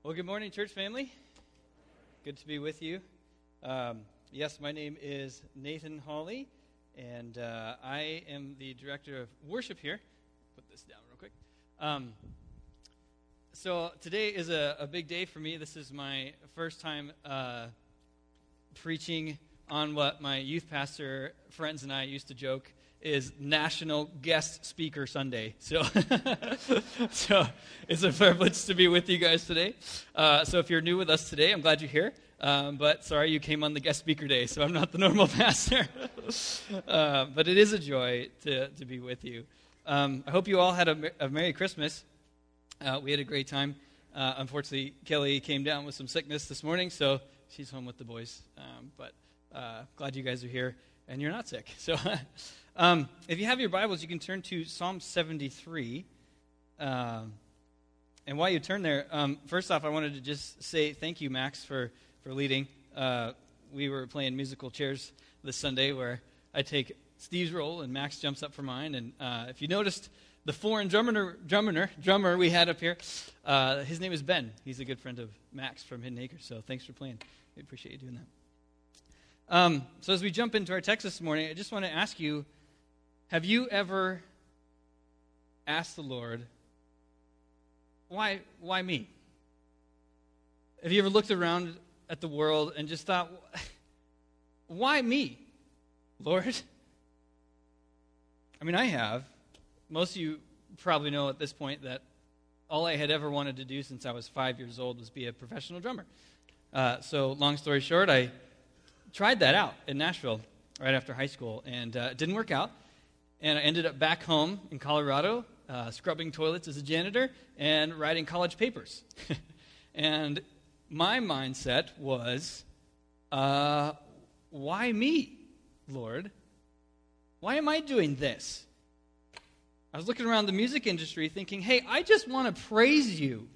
Well, good morning, church family. Good to be with you. Yes, my name is Nathan Hawley, and I am the director of worship here. Put this down real quick. So today is a big day for me. This is my first time preaching on what my youth pastor friends and I used to joke is National Guest Speaker Sunday. So it's a privilege to be with you guys today. So if you're new with us today, I'm glad you're here. But sorry you came on the guest speaker day, so I'm not the normal pastor. But it is a joy to be with you. I hope you all had a Merry Christmas. We had a great time. Unfortunately, Kelly came down with some sickness this morning, so she's home with the boys. But glad you guys are here, and you're not sick. So if you have your Bibles, you can turn to Psalm 73. And while you turn there, first off, I wanted to just say thank you, Max, for leading. We were playing musical chairs this Sunday where I take Steve's role and Max jumps up for mine. And if you noticed, the foreign drummer we had up here, his name is Ben. He's a good friend of Max from Hidden Acres, so thanks for playing. We appreciate you doing that. So as we jump into our text this morning, I just want to ask you, have you ever asked the Lord, why me? Have you ever looked around at the world and just thought, why me, Lord? I mean, I have. Most of you probably know at this point that all I had ever wanted to do since I was 5 years old was be a professional drummer. So long story short, I tried that out in Nashville right after high school, and it didn't work out. And I ended up back home in Colorado, scrubbing toilets as a janitor and writing college papers. And my mindset was, why me, Lord? Why am I doing this? I was looking around the music industry thinking, hey, I just want to praise you.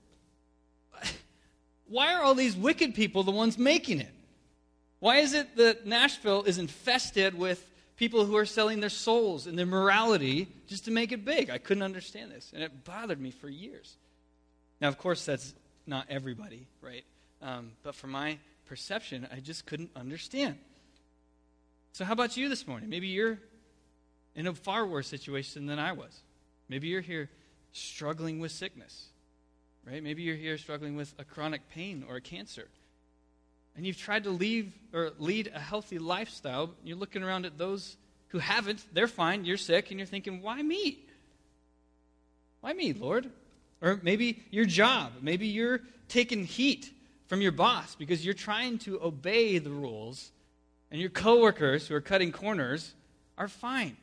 Why are all these wicked people the ones making it? Why is it that Nashville is infested with people who are selling their souls and their morality just to make it big? I couldn't understand this, and it bothered me for years. Now, of course, that's not everybody, right? But from my perception, I just couldn't understand. So how about you this morning? Maybe you're in a far worse situation than I was. Maybe you're here struggling with sickness, right? Maybe you're here struggling with a chronic pain or a cancer. And you've tried to lead a healthy lifestyle. You're looking around at those who haven't. They're fine. You're sick. And you're thinking, why me? Why me, Lord? Or maybe your job. Maybe you're taking heat from your boss because you're trying to obey the rules. And your coworkers who are cutting corners are fine.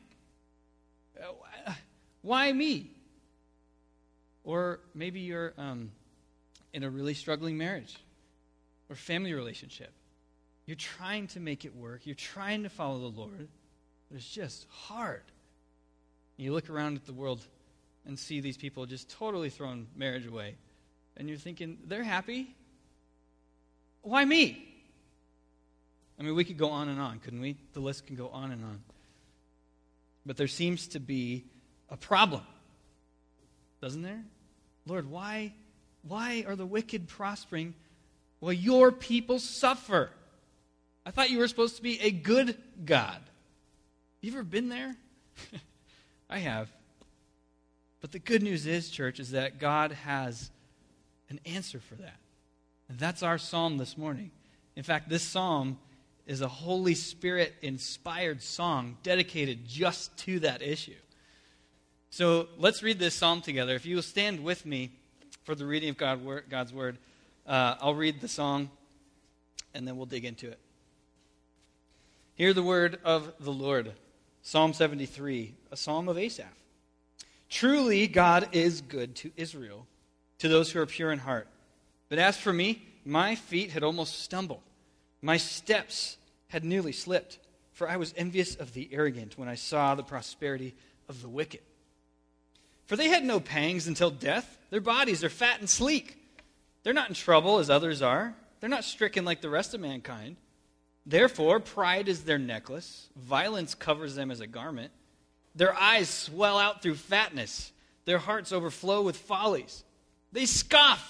Why me? Or maybe you're in a really struggling marriage or family relationship. You're trying to make it work. You're trying to follow the Lord, but it's just hard. You look around at the world and see these people just totally throwing marriage away, and you're thinking, they're happy. Why me? I mean, we could go on and on, couldn't we? The list can go on and on. But there seems to be a problem, doesn't there? Lord, why are the wicked prospering while your people suffer? I thought you were supposed to be a good God. You ever been there? I have. But the good news is, church, is that God has an answer for that. And that's our psalm this morning. In fact, this psalm is a Holy Spirit-inspired song dedicated just to that issue. So let's read this psalm together. If you will stand with me for the reading of God's Word, I'll read the song, and then we'll dig into it. Hear the word of the Lord. Psalm 73, a psalm of Asaph. Truly, God is good to Israel, to those who are pure in heart. But as for me, my feet had almost stumbled. My steps had nearly slipped, for I was envious of the arrogant when I saw the prosperity of the wicked. For they had no pangs until death. Their bodies are fat and sleek. They're not in trouble as others are. They're not stricken like the rest of mankind. Therefore, pride is their necklace. Violence covers them as a garment. Their eyes swell out through fatness. Their hearts overflow with follies. They scoff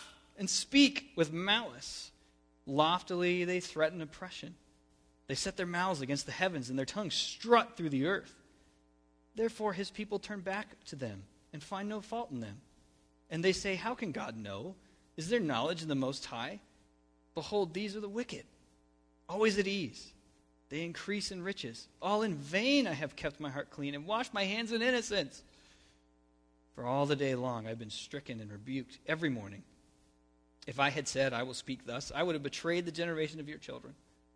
and speak with malice. Loftily they threaten oppression. They set their mouths against the heavens, and their tongues strut through the earth. Therefore his people turn back to them and find no fault in them. And they say, how can God know? Is there knowledge in the Most High? Behold, these are the wicked, always at ease. They increase in riches. All in vain I have kept my heart clean and washed my hands in innocence. For all the day long I've been stricken and rebuked every morning. If I had said, I will speak thus, I would have betrayed the generation of your children.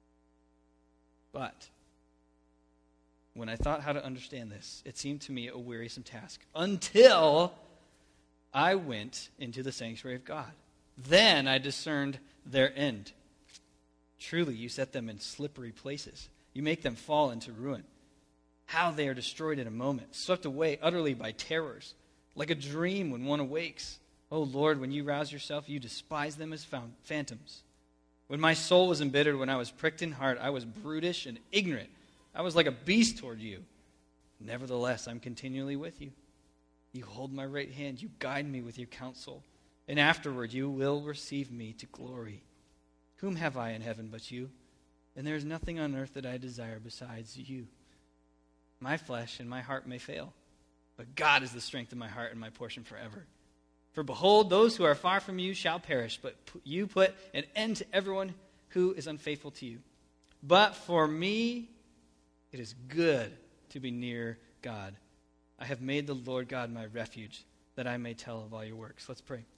But when I thought how to understand this, it seemed to me a wearisome task, until I went into the sanctuary of God. Then I discerned their end. Truly, you set them in slippery places. You make them fall into ruin. How they are destroyed in a moment, swept away utterly by terrors, like a dream when one awakes. O Lord, when you rouse yourself, you despise them as phantoms. When my soul was embittered, when I was pricked in heart, I was brutish and ignorant. I was like a beast toward you. Nevertheless, I'm continually with you. You hold my right hand. You guide me with your counsel. And afterward, you will receive me to glory. Whom have I in heaven but you? And there is nothing on earth that I desire besides you. My flesh and my heart may fail, but God is the strength of my heart and my portion forever. For behold, those who are far from you shall perish, but you put an end to everyone who is unfaithful to you. But for me, it is good to be near God. I have made the Lord God my refuge, that I may tell of all your works. Let's pray.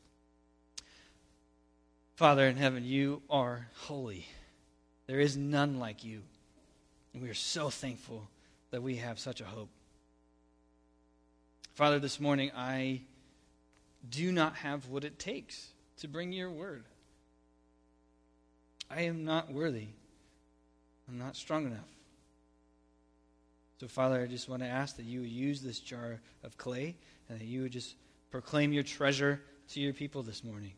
Father in heaven, you are holy. There is none like you. And we are so thankful that we have such a hope. Father, this morning I do not have what it takes to bring your word. I am not worthy. I'm not strong enough. So, Father, I just want to ask that you would use this jar of clay and that you would just proclaim your treasure to your people this morning.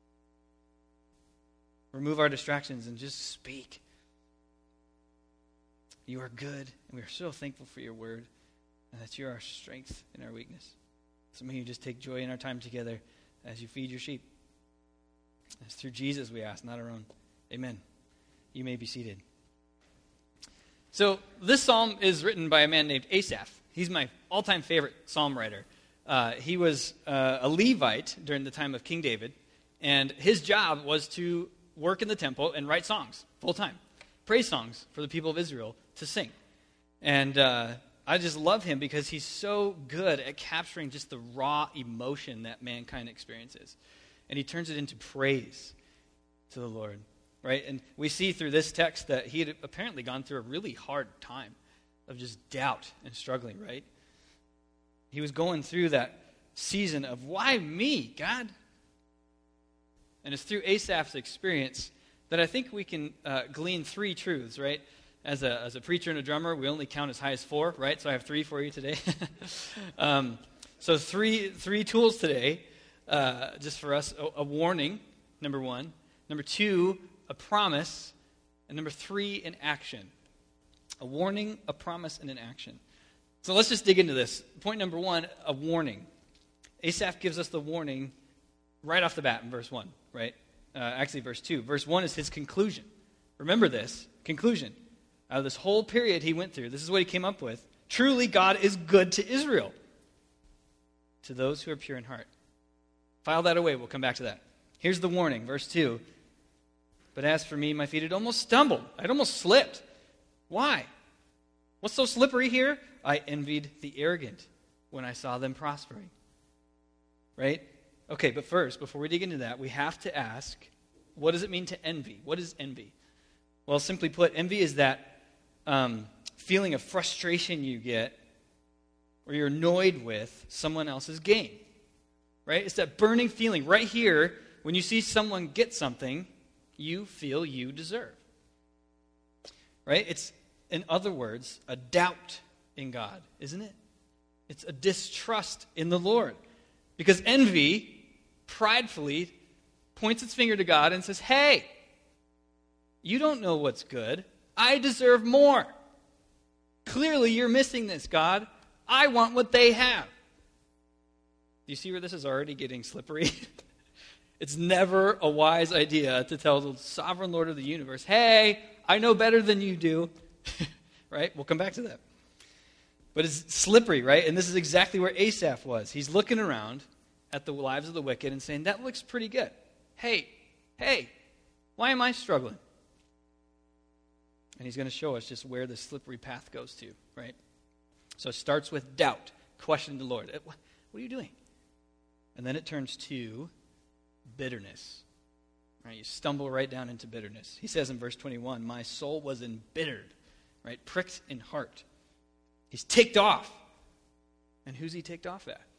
Remove our distractions and just speak. You are good, and we are so thankful for your word, and that you're our strength in our weakness. So may you just take joy in our time together as you feed your sheep. It's through Jesus we ask, not our own. Amen. You may be seated. So this psalm is written by a man named Asaph. He's my all-time favorite psalm writer. He was a Levite during the time of King David, and his job was to work in the temple and write songs full-time, praise songs for the people of Israel to sing. And I just love him because he's so good at capturing just the raw emotion that mankind experiences. And he turns it into praise to the Lord, right? And we see through this text that he had apparently gone through a really hard time of just doubt and struggling, right? He was going through that season of, why me, God? And it's through Asaph's experience that I think we can glean three truths, right? As a preacher and a drummer, we only count as high as 4, right? So I have 3 for you today. So three tools today, just for us. A warning, number 1. Number 2, a promise. And number 3, an action. A warning, a promise, and an action. So let's just dig into this. Point number 1, a warning. Asaph gives us the warning right off the bat in verse 1, right? Actually, verse 2. Verse 1 is his conclusion. Remember this, conclusion. Out of this whole period he went through, this is what he came up with. Truly, God is good to Israel, to those who are pure in heart. File that away. We'll come back to that. Here's the warning, verse 2. But as for me, my feet had almost stumbled. I'd almost slipped. Why? What's so slippery here? I envied the arrogant when I saw them prospering. Right? Okay, but first, before we dig into that, we have to ask, what does it mean to envy? What is envy? Well, simply put, envy is that feeling of frustration you get or you're annoyed with someone else's gain, right? It's that burning feeling right here when you see someone get something you feel you deserve, right? It's, in other words, a doubt in God, isn't it? It's a distrust in the Lord, because envy pridefully points its finger to God and says, hey, you don't know what's good. I deserve more. Clearly, you're missing this, God. I want what they have. Do you see where this is already getting slippery? It's never a wise idea to tell the sovereign Lord of the universe, hey, I know better than you do. Right? We'll come back to that. But it's slippery, right? And this is exactly where Asaph was. He's looking around at the lives of the wicked and saying, that looks pretty good. Hey, why am I struggling? And he's going to show us just where the slippery path goes to, right? So it starts with doubt, questioning the Lord. What are you doing? And then it turns to bitterness. Right? You stumble right down into bitterness. He says in verse 21, my soul was embittered, right? Pricked in heart. He's ticked off. And who's he ticked off at?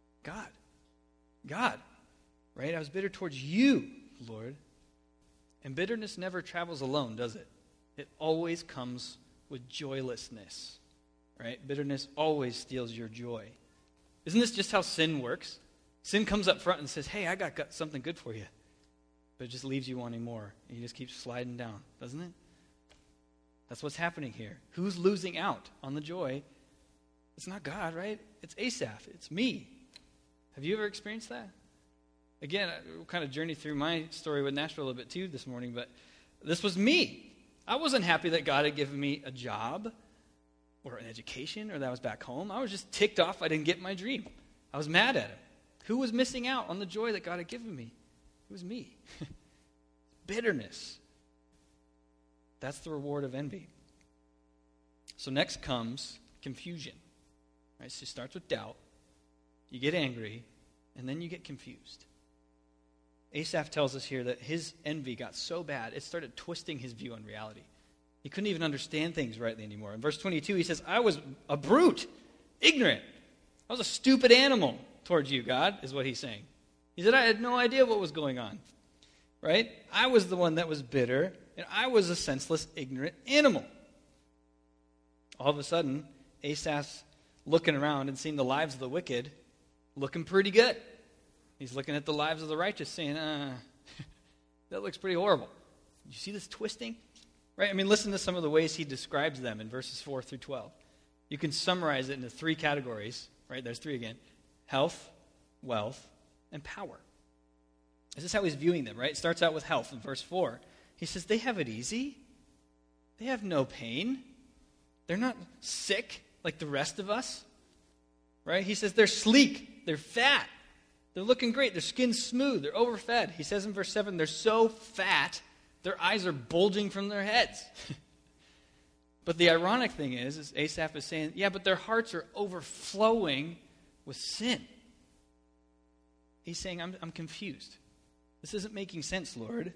God. Right? I was bitter towards you, Lord. And bitterness never travels alone, does it? It always comes with joylessness. Right? Bitterness always steals your joy. Isn't this just how sin works? Sin comes up front and says, hey, I got something good for you. But it just leaves you wanting more. And you just keep sliding down, doesn't it? That's what's happening here. Who's losing out on the joy? It's not God, right? It's Asaph. It's me. Have you ever experienced that? Again, we'll kind of journey through my story with Nashville a little bit too this morning, but this was me. I wasn't happy that God had given me a job or an education or that I was back home. I was just ticked off I didn't get my dream. I was mad at him. Who was missing out on the joy that God had given me? It was me. Bitterness. That's the reward of envy. So next comes confusion. Right? So it starts with doubt. You get angry, and then you get confused. Asaph tells us here that his envy got so bad, it started twisting his view on reality. He couldn't even understand things rightly anymore. In verse 22, he says, I was a brute, ignorant. I was a stupid animal towards you, God, is what he's saying. He said, I had no idea what was going on. Right? I was the one that was bitter, and I was a senseless, ignorant animal. All of a sudden, Asaph's looking around and seeing the lives of the wicked looking pretty good. He's looking at the lives of the righteous saying, that looks pretty horrible. You see this twisting? Right? I mean, listen to some of the ways he describes them in verses 4 through 12. You can summarize it into 3 categories. Right? There's 3 again. Health, wealth, and power. This is how he's viewing them, right? It starts out with health in verse 4. He says, they have it easy. They have no pain. They're not sick like the rest of us. Right? He says they're sleek. They're fat. They're looking great. Their skin's smooth. They're overfed. He says in verse 7, they're so fat, their eyes are bulging from their heads. But the ironic thing is Asaph is saying, yeah, but their hearts are overflowing with sin. He's saying, I'm confused. This isn't making sense, Lord.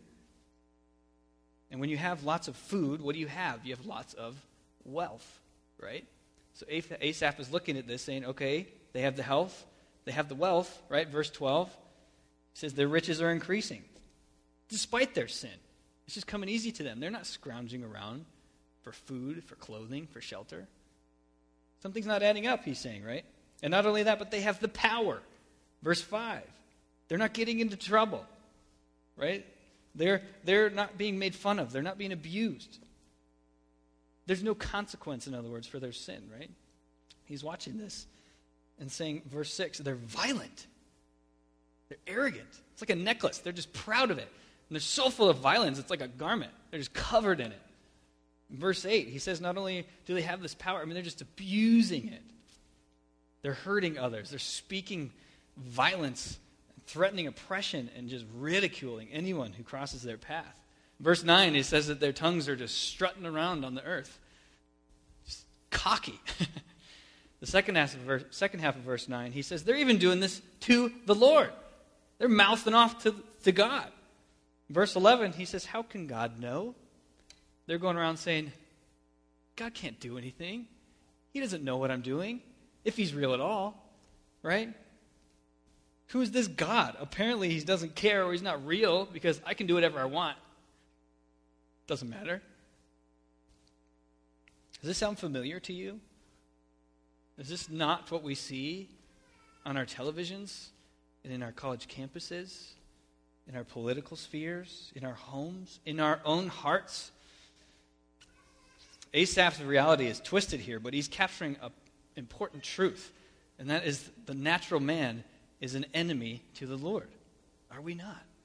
And when you have lots of food, what do you have? You have lots of wealth, right? So Asaph is looking at this saying, okay, they have the health, they have the wealth, right? Verse 12 says their riches are increasing despite their sin. It's just coming easy to them. They're not scrounging around for food, for clothing, for shelter. Something's not adding up, he's saying, right? And not only that, but they have the power. Verse 5, they're not getting into trouble, right? They're not being made fun of. They're not being abused. There's no consequence, in other words, for their sin, right? He's watching this and saying, verse 6, they're violent. They're arrogant. It's like a necklace. They're just proud of it. And they're so full of violence, it's like a garment. They're just covered in it. In verse 8, he says not only do they have this power, I mean, they're just abusing it. They're hurting others. They're speaking violence, threatening oppression, and just ridiculing anyone who crosses their path. Verse 9, it says that their tongues are just strutting around on the earth. Just cocky. The second half of verse 9, he says they're even doing this to the Lord. They're mouthing off to God. Verse 11, he says, how can God know? They're going around saying, God can't do anything. He doesn't know what I'm doing, if he's real at all, right? Who is this God? Apparently he doesn't care or he's not real because I can do whatever I want. Doesn't matter. Does this sound familiar to you? Is this not what we see on our televisions and in our college campuses, in our political spheres, in our homes, in our own hearts? Asaph's reality is twisted here, but he's capturing an important truth, and that is the natural man is an enemy to the Lord. Are we not?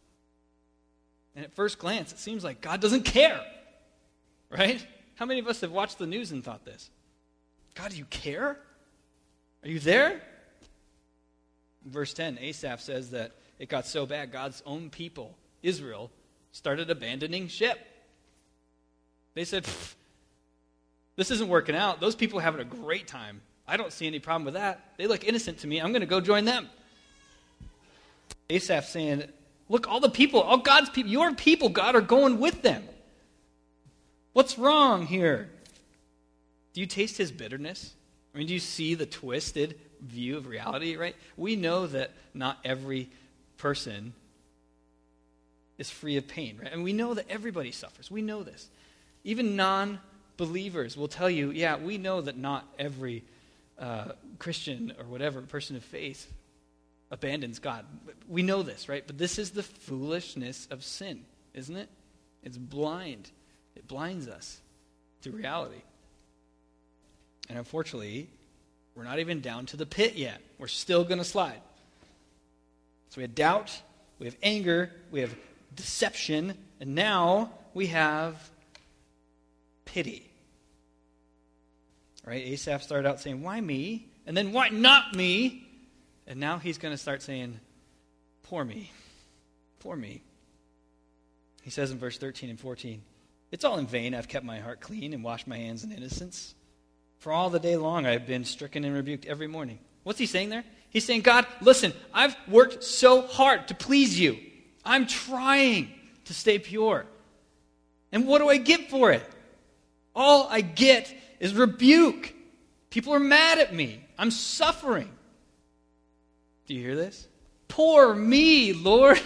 And at first glance, it seems like God doesn't care, right? How many of us have watched the news and thought this? God, do you care? Are you there? Verse 10, Asaph says that it got so bad, God's own people, Israel, started abandoning ship. They said, this isn't working out. Those people are having a great time. I don't see any problem with that. They look innocent to me. I'm going to go join them. Asaph saying, look, all the people, all God's people, your people, God, are going with them. What's wrong here? Do you taste his bitterness? I mean, do you see the twisted view of reality, right? We know that not every person is free of pain, right? And we know that everybody suffers. We know this. Even non-believers will tell you, yeah, we know that not every Christian or whatever person of faith abandons God. We know this, right? But this is the foolishness of sin, isn't it? It's blind. It blinds us to reality. And unfortunately, we're not even down to the pit yet. We're still going to slide. So we have doubt, we have anger, we have deception, and now we have pity. Right? Asaph started out saying, why me? And then, why not me? And now he's going to start saying, poor me. Poor me. He says in verse 13 and 14, it's all in vain I've kept my heart clean and washed my hands in innocence. For all the day long I have been stricken and rebuked every morning. What's he saying there? He's saying, God, listen, I've worked so hard to please you. I'm trying to stay pure. And what do I get for it? All I get is rebuke. People are mad at me. I'm suffering. Do you hear this? Poor me, Lord.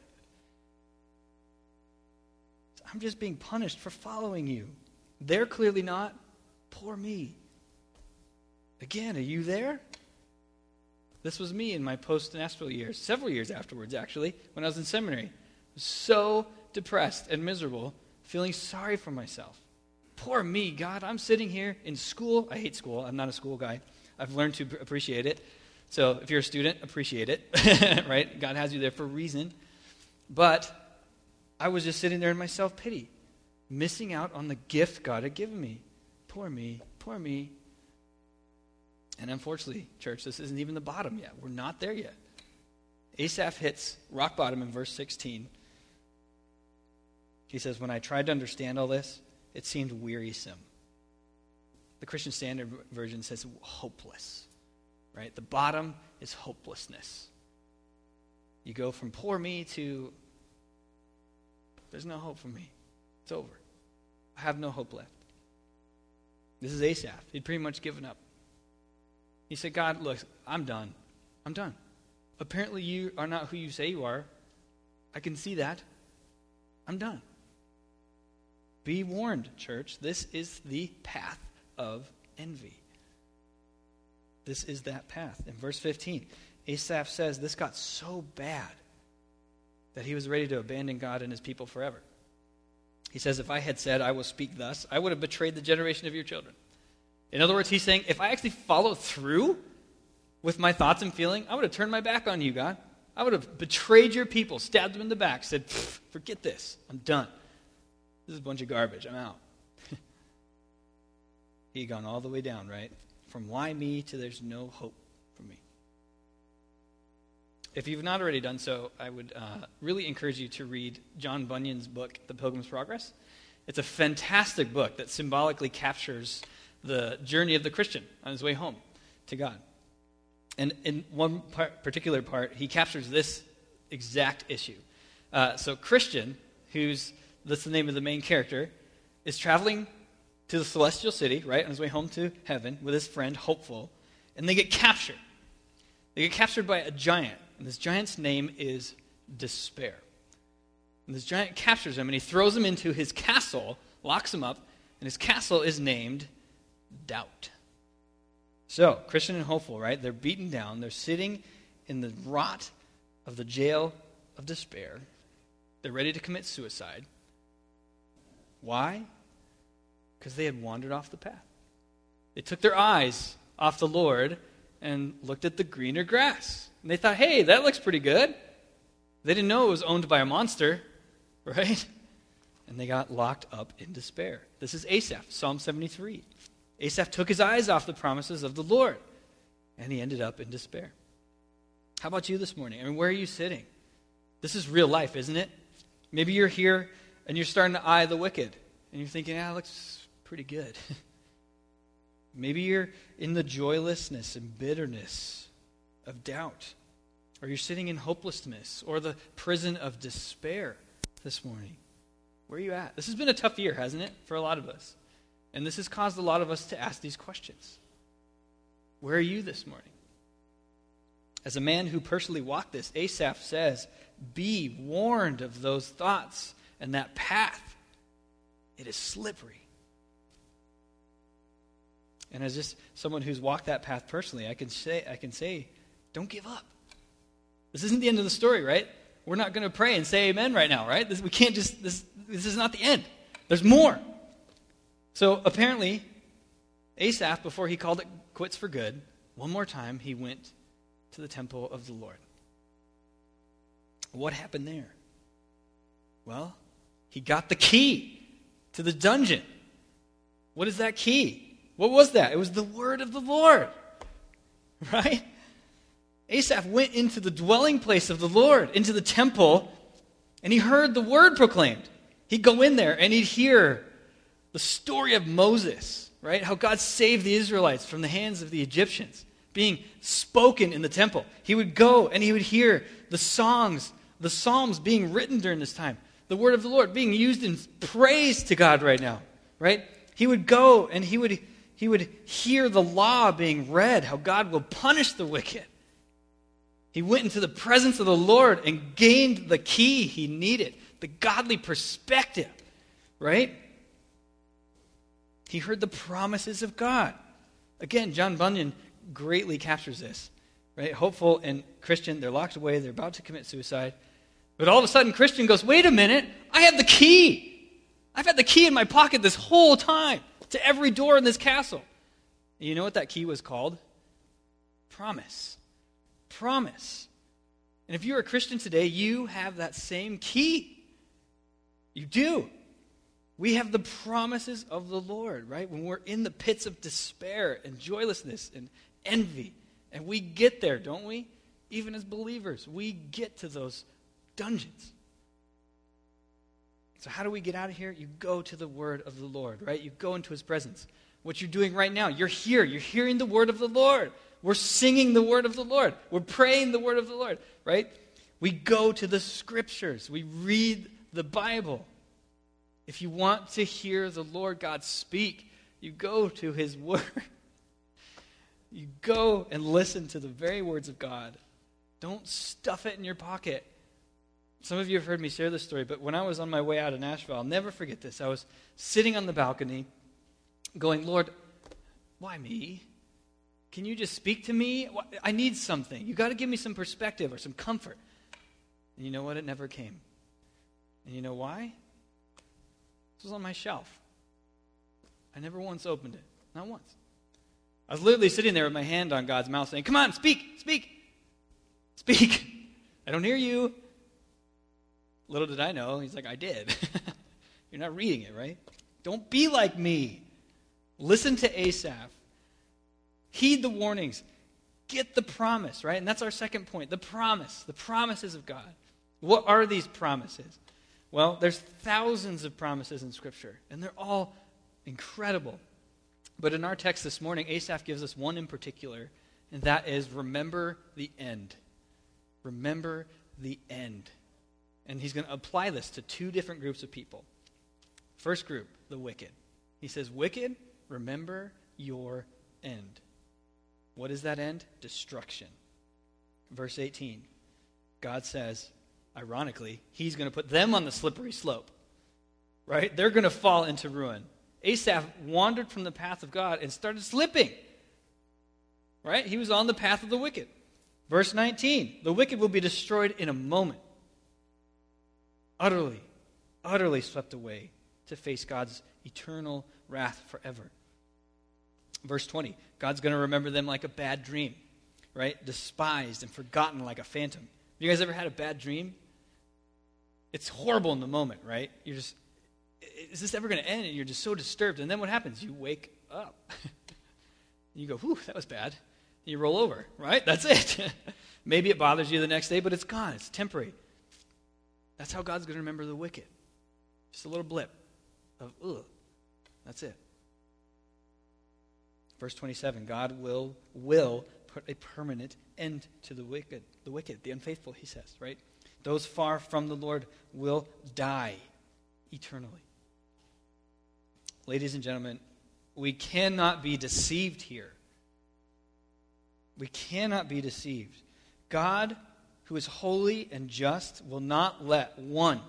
I'm just being punished for following you. They're clearly not. Poor me. Again, are you there? This was me in my post-national years, several years afterwards, actually, when I was in seminary. I was so depressed and miserable, feeling sorry for myself. Poor me, God. I'm sitting here in school. I hate school. I'm not a school guy. I've learned to appreciate it. So if you're a student, appreciate it, right? God has you there for a reason. But I was just sitting there in my self-pity, missing out on the gift God had given me. Poor me, poor me. And unfortunately, church, this isn't even the bottom yet. We're not there yet. Asaph hits rock bottom in verse 16. He says, when I tried to understand all this, it seemed wearisome. The Christian Standard Version says hopeless. Right? The bottom is hopelessness. You go from poor me to there's no hope for me. It's over. I have no hope left. This is Asaph. He'd pretty much given up. He said, God, look, I'm done. I'm done. Apparently you are not who you say you are. I can see that. I'm done. Be warned, church. This is the path of envy. This is that path. In verse 15, Asaph says this got so bad that he was ready to abandon God and his people forever. He says, if I had said, I will speak thus, I would have betrayed the generation of your children. In other words, he's saying, if I actually follow through with my thoughts and feeling, I would have turned my back on you, God. I would have betrayed your people, stabbed them in the back, said, forget this. I'm done. This is a bunch of garbage. I'm out. He had gone all the way down, right? From why me to there's no hope for me. If you've not already done so, I would really encourage you to read John Bunyan's book, The Pilgrim's Progress. It's a fantastic book that symbolically captures the journey of the Christian on his way home to God. And in one particular part, he captures this exact issue. So Christian, that's the name of the main character, is traveling to the celestial city, right, on his way home to heaven with his friend, Hopeful, and they get captured. They get captured by a giant, and this giant's name is Despair. And this giant captures him, and he throws him into his castle, locks him up, and his castle is named Doubt. So, Christian and Hopeful, right, they're beaten down. They're sitting in the rot of the jail of despair. They're ready to commit suicide. Why? Because they had wandered off the path. They took their eyes off the Lord and looked at the greener grass. And they thought, hey, that looks pretty good. They didn't know it was owned by a monster. right? And they got locked up in despair. This is Asaph, Psalm 73. Asaph took his eyes off the promises of the Lord, and he ended up in despair. How about you this morning? I mean, where are you sitting? This is real life, isn't it? Maybe you're here and you're starting to eye the wicked, and you're thinking, it looks pretty good. Maybe you're in the joylessness and bitterness of doubt, or you're sitting in hopelessness or the prison of despair this morning. Where are you at? This has been a tough year, hasn't it, for a lot of us? And this has caused a lot of us to ask these questions. Where are you this morning? As a man who personally walked this, Asaph says, be warned of those thoughts and that path. It is slippery. And as just someone who's walked that path personally, I can say, don't give up. This isn't the end of the story, right? We're not going to pray and say amen right now, right? This is not the end. There's more. So apparently, Asaph, before he called it quits for good, one more time he went to the temple of the Lord. What happened there? Well, he got the key to the dungeon. What is that key? What was that? It was the word of the Lord, right? Asaph went into the dwelling place of the Lord, into the temple, and he heard the word proclaimed. He'd go in there and he'd hear the story of Moses, right? How God saved the Israelites from the hands of the Egyptians, being spoken in the temple. He would go and he would hear the songs, the Psalms being written during this time, the word of the Lord being used in praise to God right now, right? He would go and he would hear the law being read, how God will punish the wicked. He went into the presence of the Lord and gained the key he needed, the godly perspective, right? He heard the promises of God. Again, John Bunyan greatly captures this, right? Hopeful and Christian, they're locked away, they're about to commit suicide. But all of a sudden, Christian goes, wait a minute, I have the key. I've had the key in my pocket this whole time to every door in this castle. And you know what that key was called? Promise. Promise. And if you're a Christian today, you have that same key. You do. We have the promises of the Lord, right? When we're in the pits of despair and joylessness and envy, and we get there, don't we? Even as believers, we get to those dungeons. So how do we get out of here? You go to the word of the Lord, right? You go into his presence. What you're doing right now, you're here. You're hearing the word of the Lord. We're singing the word of the Lord. We're praying the word of the Lord, right? We go to the scriptures. We read the Bible. If you want to hear the Lord God speak, you go to his word. You go and listen to the very words of God. Don't stuff it in your pocket. Some of you have heard me share this story, but when I was on my way out of Nashville, I'll never forget this. I was sitting on the balcony going, Lord, why me? Can you just speak to me? I need something. You got to give me some perspective or some comfort. And you know what? It never came. And you know why? This was on my shelf. I never once opened it. Not once. I was literally sitting there with my hand on God's mouth saying, come on, speak, speak, speak. I don't hear you. Little did I know, he's like, I did. You're not reading it, right? Don't be like me. Listen to Asaph. Heed the warnings. Get the promise, right? And that's our second point, the promise, the promises of God. What are these promises? Well, there's thousands of promises in Scripture, and they're all incredible. But in our text this morning, Asaph gives us one in particular, and that is remember the end. Remember the end. And he's going to apply this to two different groups of people. First group, the wicked. He says, wicked, remember your end. What is that end? Destruction. Verse 18, God says, ironically, he's going to put them on the slippery slope. Right? They're going to fall into ruin. Asaph wandered from the path of God and started slipping. Right? He was on the path of the wicked. Verse 19, the wicked will be destroyed in a moment. Utterly, utterly swept away to face God's eternal wrath forever. Verse 20, God's going to remember them like a bad dream, right? Despised and forgotten like a phantom. You guys ever had a bad dream? It's horrible in the moment, right? You're just, is this ever going to end? And you're just so disturbed. And then what happens? You wake up. You go, whew, that was bad. You roll over, right? That's it. Maybe it bothers you the next day, but it's gone. It's temporary. That's how God's going to remember the wicked. Just a little blip of, ugh. That's it. Verse 27, God will put a permanent end to the wicked, the unfaithful, he says, right? Those far from the Lord will die eternally. Ladies and gentlemen, we cannot be deceived here. We cannot be deceived. God, who is holy and just, will not let one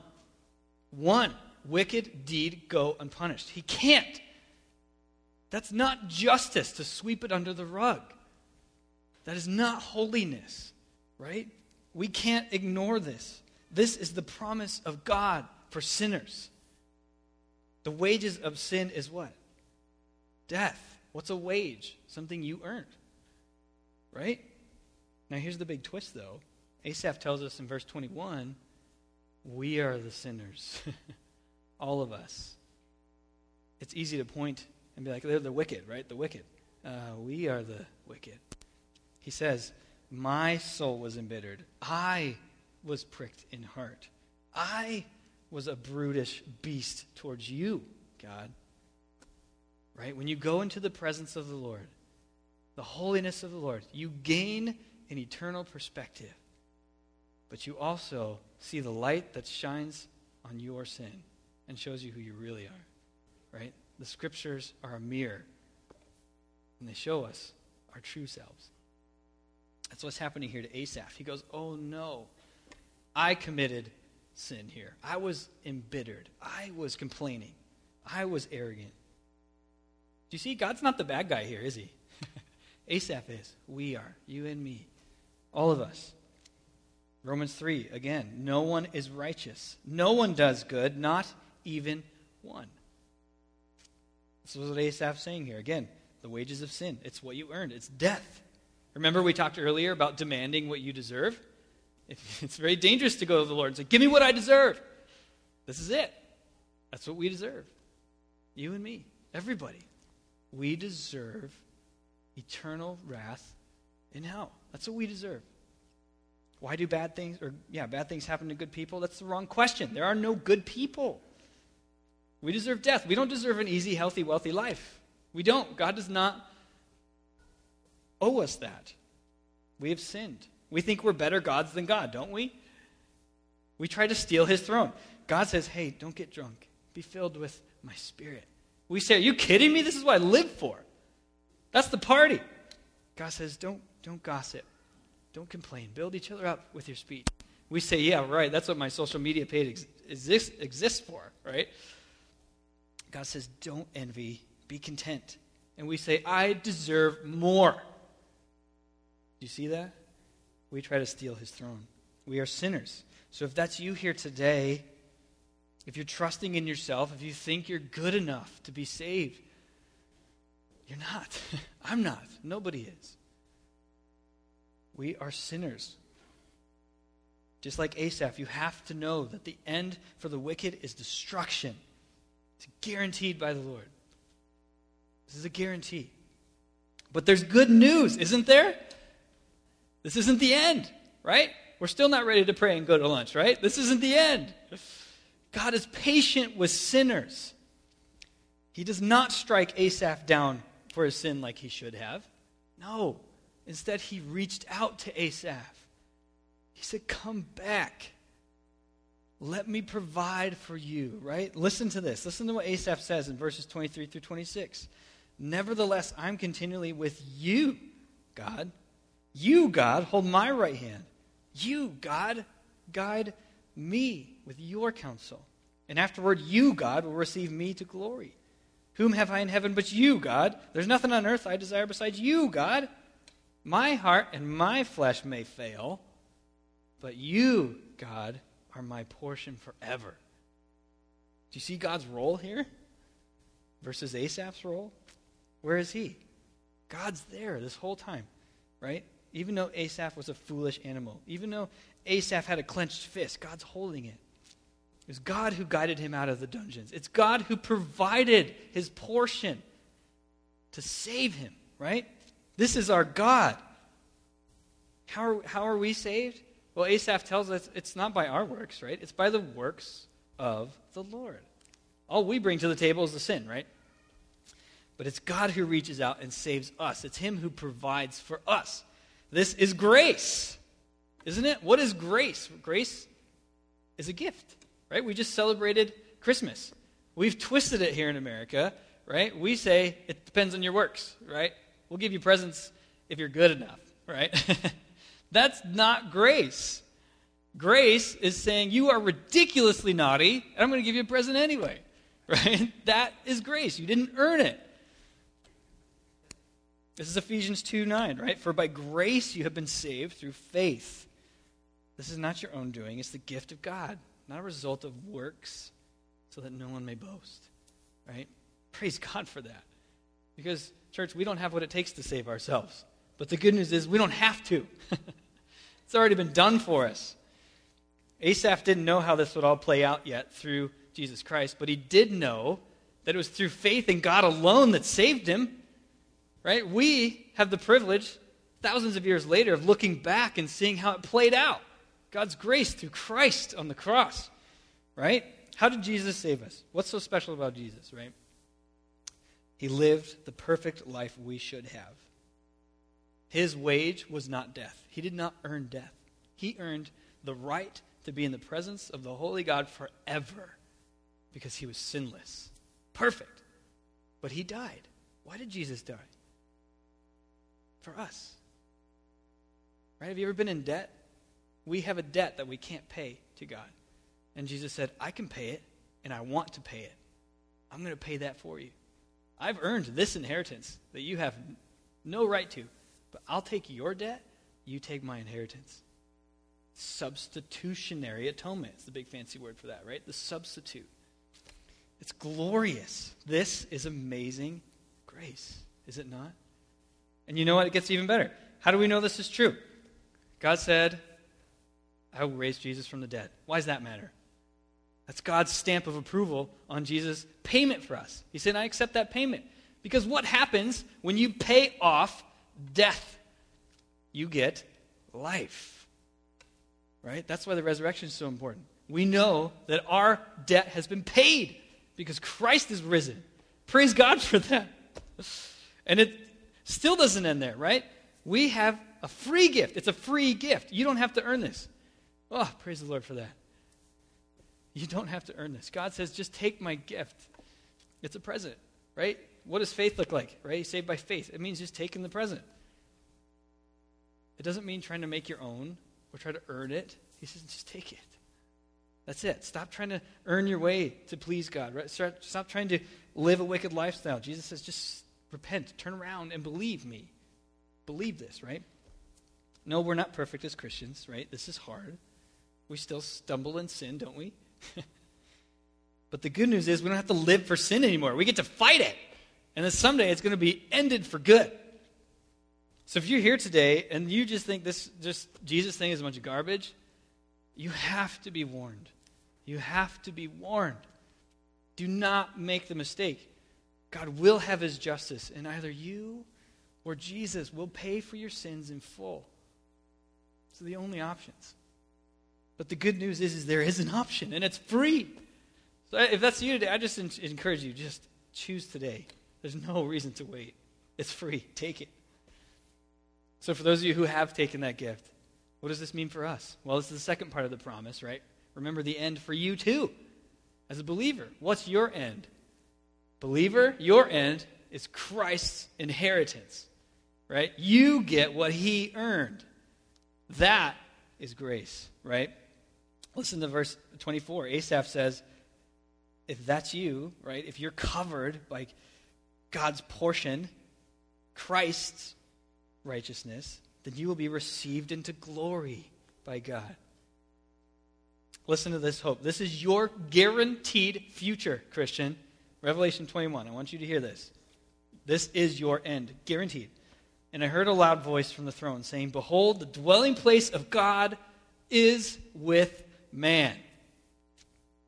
wicked deed go unpunished. He can't. That's not justice to sweep it under the rug. That is not holiness, right? We can't ignore this. This is the promise of God for sinners. The wages of sin is what? Death. What's a wage? Something you earned, right? Now here's the big twist, though. Asaph tells us in verse 21, we are the sinners. All of us. It's easy to point and be like, they're the wicked, right? The wicked. We are the wicked. He says, my soul was embittered. I was pricked in heart. I was a brutish beast towards you, God. Right? When you go into the presence of the Lord, the holiness of the Lord, you gain an eternal perspective. But you also see the light that shines on your sin and shows you who you really are. Right? The scriptures are a mirror, and they show us our true selves. That's what's happening here to Asaph. He goes, oh no, I committed sin here. I was embittered. I was complaining. I was arrogant. Do you see? God's not the bad guy here, is he? Asaph is. We are. You and me. All of us. Romans 3, again, no one is righteous. No one does good, not even one. This is what Asaph's saying here. Again, the wages of sin. It's what you earned. It's death. Remember we talked earlier about demanding what you deserve? It's very dangerous to go to the Lord and say, give me what I deserve. This is it. That's what we deserve. You and me. Everybody. We deserve eternal wrath in hell. That's what we deserve. Why do bad things happen to good people? That's the wrong question. There are no good people. We deserve death. We don't deserve an easy, healthy, wealthy life. We don't. God does not owe us that. We have sinned. We think we're better gods than God, don't we? We try to steal his throne. God says, hey, don't get drunk. Be filled with my spirit. We say, are you kidding me? This is what I live for. That's the party. God says, don't gossip. Don't complain. Build each other up with your speech. We say, yeah, right. That's what my social media page exists for, right? God says, don't envy. Be content. And we say, I deserve more. Do you see that? We try to steal his throne. We are sinners. So if that's you here today, if you're trusting in yourself, if you think you're good enough to be saved, you're not. I'm not. Nobody is. We are sinners. Just like Asaph, you have to know that the end for the wicked is destruction. It's guaranteed by the Lord. This is a guarantee. But there's good news, isn't there? This isn't the end, right? We're still not ready to pray and go to lunch, right? This isn't the end. God is patient with sinners. He does not strike Asaph down for his sin like he should have. No. Instead, he reached out to Asaph. He said, come back. Let me provide for you, right? Listen to this. Listen to what Asaph says in verses 23 through 26. Nevertheless, I'm continually with you, God. You, God, hold my right hand. You, God, guide me with your counsel. And afterward, you, God, will receive me to glory. Whom have I in heaven but you, God? There's nothing on earth I desire besides you, God. My heart and my flesh may fail, but you, God, are my portion forever. Do you see God's role here versus Asaph's role? Where is he? God's there this whole time, right? Even though Asaph was a foolish animal, even though Asaph had a clenched fist, God's holding it. It was God who guided him out of the dungeons. It's God who provided his portion to save him, right? This is our God. How are we saved? Well, Asaph tells us it's not by our works, right? It's by the works of the Lord. All we bring to the table is the sin, right? But it's God who reaches out and saves us. It's him who provides for us. This is grace, isn't it? What is grace? Grace is a gift, right? We just celebrated Christmas. We've twisted it here in America, right? We say it depends on your works, right? We'll give you presents if you're good enough, right? That's not grace. Grace is saying you are ridiculously naughty, and I'm going to give you a present anyway, right? That is grace. You didn't earn it. This is Ephesians 2:9, right? For by grace you have been saved through faith. This is not your own doing. It's the gift of God, not a result of works, so that no one may boast, right? Praise God for that. Because, church, we don't have what it takes to save ourselves. But the good news is we don't have to. It's already been done for us. Asaph didn't know how this would all play out yet through Jesus Christ, but he did know that it was through faith in God alone that saved him. Right? We have the privilege, thousands of years later, of looking back and seeing how it played out. God's grace through Christ on the cross. Right? How did Jesus save us? What's so special about Jesus, right? He lived the perfect life we should have. His wage was not death. He did not earn death. He earned the right to be in the presence of the holy God forever because he was sinless. Perfect. But he died. Why did Jesus die? For us. Right? Have you ever been in debt? We have a debt that we can't pay to God. And Jesus said, I can pay it, and I want to pay it. I'm going to pay that for you. I've earned this inheritance that you have no right to, but I'll take your debt, you take my inheritance. Substitutionary atonement is the big fancy word for that, right? The substitute. It's glorious. This is amazing grace, is it not? And you know what? It gets even better. How do we know this is true? God said, I will raise Jesus from the dead. Why does that matter? That's God's stamp of approval on Jesus' payment for us. He said, I accept that payment. Because what happens when you pay off death? You get life. Right? That's why the resurrection is so important. We know that our debt has been paid because Christ is risen. Praise God for that. And it still doesn't end there, right? We have a free gift. It's a free gift. You don't have to earn this. Oh, praise the Lord for that. You don't have to earn this. God says, just take my gift. It's a present, right? What does faith look like, right? You're saved by faith. It means just taking the present. It doesn't mean trying to make your own or try to earn it. He says, just take it. That's it. Stop trying to earn your way to please God, right? Stop trying to live a wicked lifestyle. Jesus says, just repent, turn around, and believe me. Believe this, right? No, we're not perfect as Christians, right? This is hard. We still stumble in sin, don't we? But the good news is we don't have to live for sin anymore. We get to fight it. And then someday it's going to be ended for good. So if you're here today and you just think this Jesus thing is a bunch of garbage, you have to be warned. You have to be warned. Do not make the mistake. God will have his justice, and either you or Jesus will pay for your sins in full. Those are the only options. But the good news is there is an option, and it's free. So if that's you today, I just encourage you, just choose today. There's no reason to wait. It's free. Take it. So for those of you who have taken that gift, what does this mean for us? Well, this is the second part of the promise, right? Remember the end for you too, as a believer. What's your end? Believer, your end is Christ's inheritance, right? You get what he earned. That is grace, right? Listen to verse 24. Asaph says, if that's you, right, if you're covered by God's portion, Christ's righteousness, then you will be received into glory by God. Listen to this hope. This is your guaranteed future, Christian. Revelation 21. I want you to hear this. This is your end, guaranteed. And I heard a loud voice from the throne saying, behold, the dwelling place of God is with man.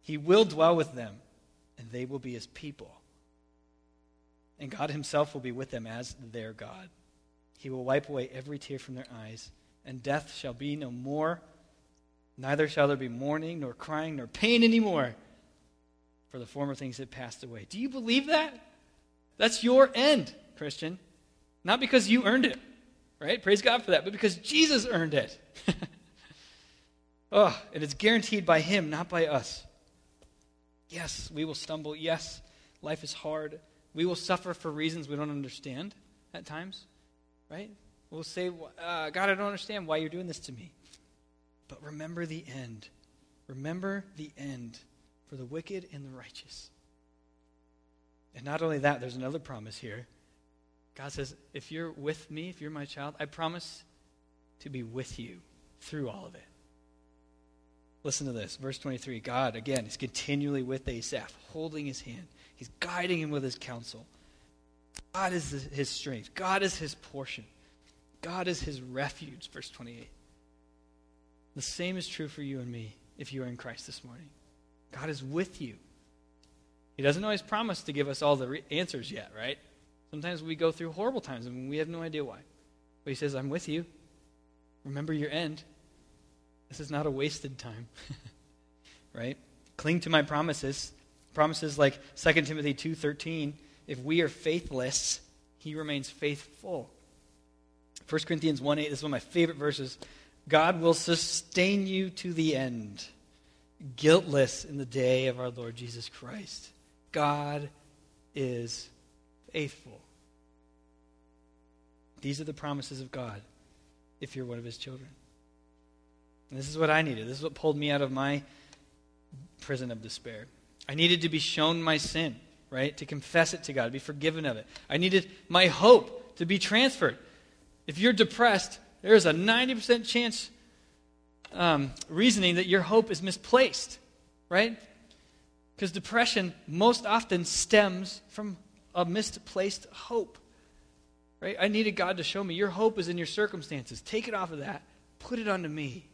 He will dwell with them, and they will be his people. And God himself will be with them as their God. He will wipe away every tear from their eyes, and death shall be no more. Neither shall there be mourning, nor crying, nor pain anymore, for the former things have passed away. Do you believe that? That's your end, Christian. Not because you earned it, right? Praise God for that, but because Jesus earned it. And it's guaranteed by him, not by us. Yes, we will stumble. Yes, life is hard. We will suffer for reasons we don't understand at times, right? We'll say, God, I don't understand why you're doing this to me. But remember the end. Remember the end for the wicked and the righteous. And not only that, there's another promise here. God says, if you're with me, if you're my child, I promise to be with you through all of it. Listen to this, verse 23. God, again, is continually with Asaph, holding his hand. He's guiding him with his counsel. God is his strength. God is his portion. God is his refuge, verse 28. The same is true for you and me if you are in Christ this morning. God is with you. He doesn't always promise to give us all the answers yet, right? Sometimes we go through horrible times and we have no idea why. But he says, I'm with you. Remember your end. This is not a wasted time, right? Cling to my promises. Promises like 2 Timothy 2:13. If we are faithless, he remains faithful. 1 Corinthians 1:8. This is one of my favorite verses. God will sustain you to the end, guiltless in the day of our Lord Jesus Christ. God is faithful. These are the promises of God if you're one of his children. And this is what I needed. This is what pulled me out of my prison of despair. I needed to be shown my sin, right? To confess it to God, to be forgiven of it. I needed my hope to be transferred. If you're depressed, there's a 90% chance reasoning that your hope is misplaced, right? Because depression most often stems from a misplaced hope, right? I needed God to show me your hope is in your circumstances. Take it off of that. Put it onto me.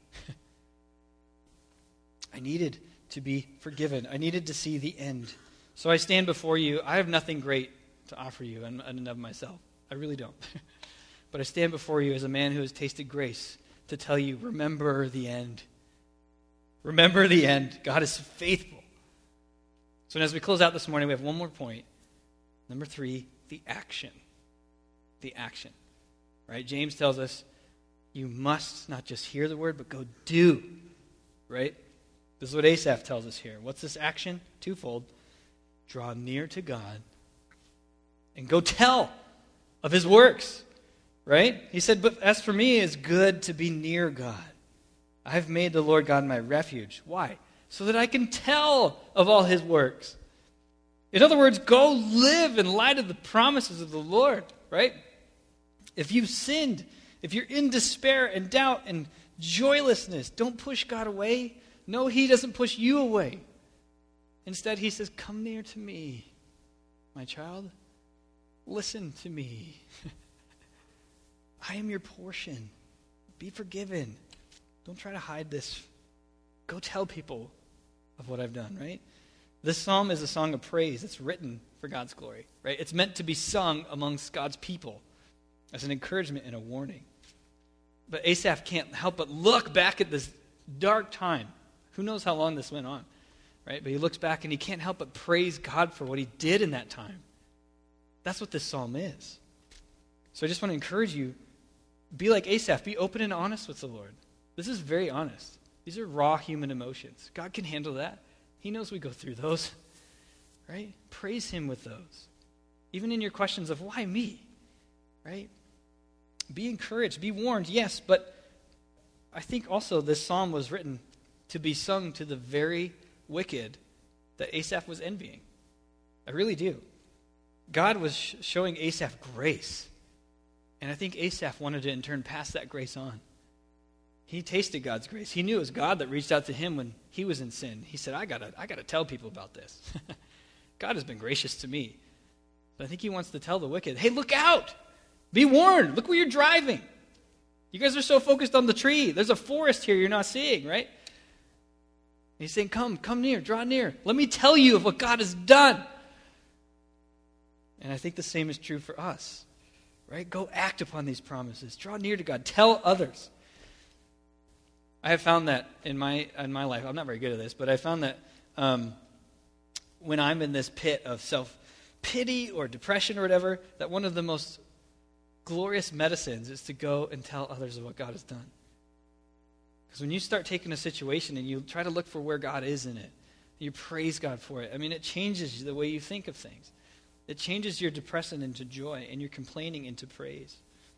I needed to be forgiven. I needed to see the end. So I stand before you. I have nothing great to offer you in and of myself. I really don't. But I stand before you as a man who has tasted grace to tell you, remember the end. Remember the end. God is faithful. So as we close out this morning, we have one more point. Number 3, the action. The action. Right? James tells us, you must not just hear the word, but go do. Right? This is what Asaph tells us here. What's this action? Twofold. Draw near to God and go tell of his works. Right? He said, but as for me, it's good to be near God. I've made the Lord God my refuge. Why? So that I can tell of all his works. In other words, go live in light of the promises of the Lord. Right? If you've sinned, if you're in despair and doubt and joylessness, don't push God away. No, he doesn't push you away. Instead, he says, come near to me, my child. Listen to me. I am your portion. Be forgiven. Don't try to hide this. Go tell people of what I've done, right? This psalm is a song of praise. It's written for God's glory, right? It's meant to be sung amongst God's people as an encouragement and a warning. But Asaph can't help but look back at this dark time. Who knows how long this went on, right? But he looks back and he can't help but praise God for what he did in that time. That's what this psalm is. So I just want to encourage you, be like Asaph. Be open and honest with the Lord. This is very honest. These are raw human emotions. God can handle that. He knows we go through those, right? Praise him with those. Even in your questions of why me, right? Be encouraged. Be warned, yes, but I think also this psalm was written to be sung to the very wicked that Asaph was envying. I really do. God was showing Asaph grace. And I think Asaph wanted to in turn pass that grace on. He tasted God's grace. He knew it was God that reached out to him when he was in sin. He said, I gotta tell people about this. God has been gracious to me. But I think he wants to tell the wicked, hey, look out! Be warned! Look where you're driving. You guys are so focused on the tree. There's a forest here you're not seeing, right? He's saying, come near, draw near. Let me tell you of what God has done. And I think the same is true for us, right? Go act upon these promises. Draw near to God. Tell others. I have found that in my life, I'm not very good at this, but I found that when I'm in this pit of self-pity or depression or whatever, that one of the most glorious medicines is to go and tell others of what God has done. Because when you start taking a situation and you try to look for where God is in it, you praise God for it, I mean, it changes the way you think of things. It changes your depression into joy and your complaining into praise.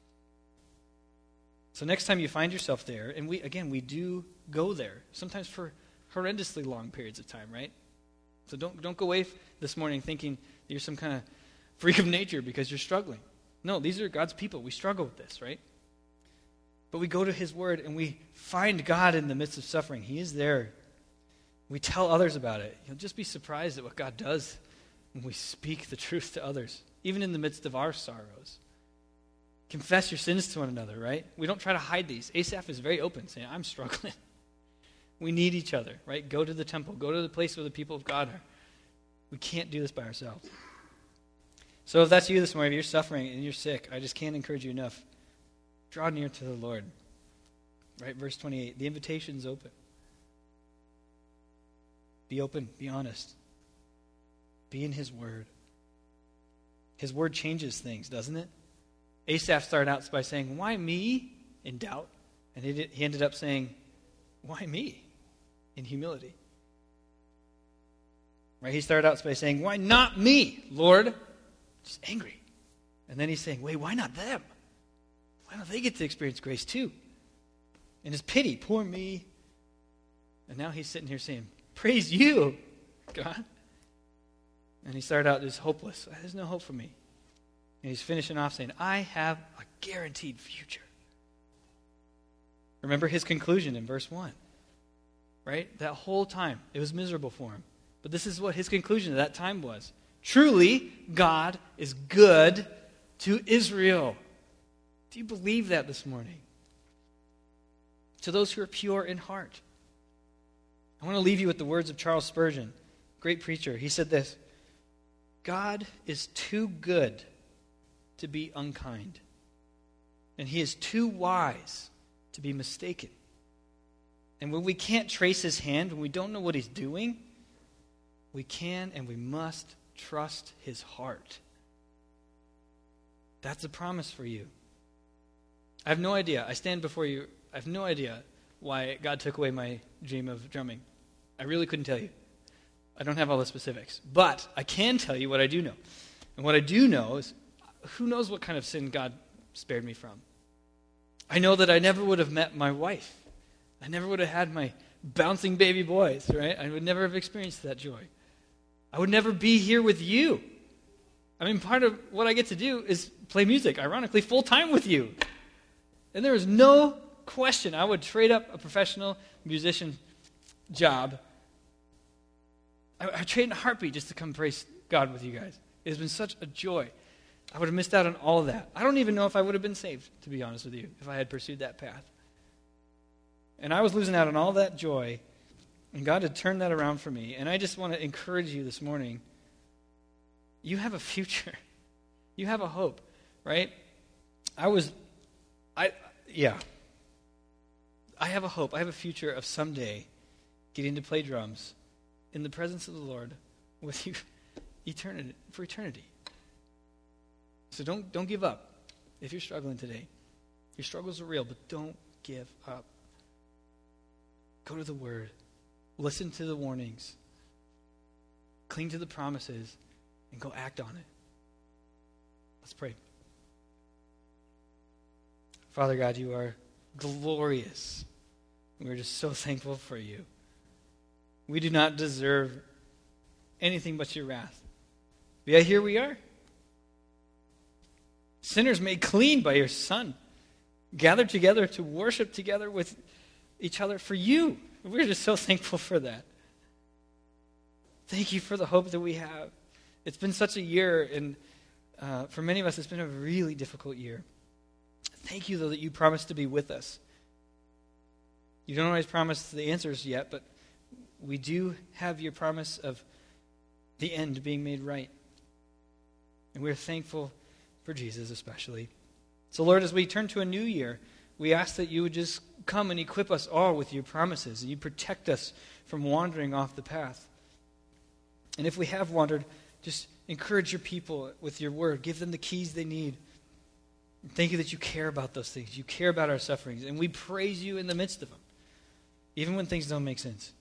So next time you find yourself there, and we do go there, sometimes for horrendously long periods of time, right? So don't go away this morning thinking that you're some kind of freak of nature because you're struggling. No, these are God's people. We struggle with this, right? But we go to His Word and we find God in the midst of suffering. He is there. We tell others about it. You'll just be surprised at what God does when we speak the truth to others, even in the midst of our sorrows. Confess your sins to one another, right? We don't try to hide these. Asaph is very open, saying, I'm struggling. We need each other, right? Go to the temple. Go to the place where the people of God are. We can't do this by ourselves. So if that's you this morning, if you're suffering and you're sick, I just can't encourage you enough. Draw near to the Lord. Right? Verse 28, the invitation's open. Be open. Be honest. Be in His Word. His Word changes things, doesn't it? Asaph started out by saying, why me? In doubt. And he ended up saying, why me? In humility. Right? He started out by saying, why not me, Lord? Just angry. And then he's saying, wait, why not them? Why don't they get to experience grace too? And his pity, poor me. And now he's sitting here saying, praise you, God. And he started out as hopeless. There's no hope for me. And he's finishing off saying, I have a guaranteed future. Remember his conclusion in verse 1. Right? That whole time, it was miserable for him. But this is what his conclusion at that time was. Truly, God is good to Israel. Do you believe that this morning? To those who are pure in heart. I want to leave you with the words of Charles Spurgeon, great preacher. He said this, God is too good to be unkind, and He is too wise to be mistaken. And when we can't trace His hand, when we don't know what He's doing, we can and we must trust His heart. That's a promise for you. I have no idea. I stand before you. I have no idea why God took away my dream of drumming. I really couldn't tell you. I don't have all the specifics. But I can tell you what I do know. And what I do know is, who knows what kind of sin God spared me from. I know that I never would have met my wife. I never would have had my bouncing baby boys, right? I would never have experienced that joy. I would never be here with you. I mean, part of what I get to do is play music, ironically, full-time with you. And there is no question I would trade up a professional musician job. I trade in a heartbeat just to come praise God with you guys. It has been such a joy. I would have missed out on all of that. I don't even know if I would have been saved, to be honest with you, if I had pursued that path. And I was losing out on all that joy, and God had turned that around for me. And I just want to encourage you this morning. You have a future. You have a hope, right? I have a hope. I have a future of someday getting to play drums in the presence of the Lord with you for eternity. So don't give up if you're struggling today. Your struggles are real, but don't give up. Go to the Word. Listen to the warnings. Cling to the promises and go act on it. Let's pray. Father God, you are glorious. We're just so thankful for you. We do not deserve anything but your wrath. But yet here we are. Sinners made clean by your Son. Gathered together to worship together with each other for you. We're just so thankful for that. Thank you for the hope that we have. It's been such a year, and for many of us, it's been a really difficult year. Thank you, though, that you promised to be with us. You don't always promise the answers yet, but we do have your promise of the end being made right. And we're thankful for Jesus especially. So Lord, as we turn to a new year, we ask that you would just come and equip us all with your promises, and you protect us from wandering off the path. And if we have wandered, just encourage your people with your word. Give them the keys they need. Thank you that you care about those things. You care about our sufferings, and we praise you in the midst of them, even when things don't make sense.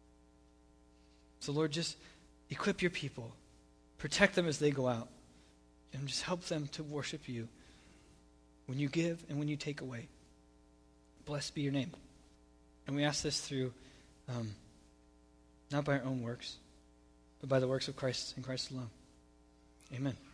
So Lord, just equip your people. Protect them as they go out, and just help them to worship you when you give and when you take away. Blessed be your name. And we ask this through, not by our own works, but by the works of Christ and Christ alone. Amen.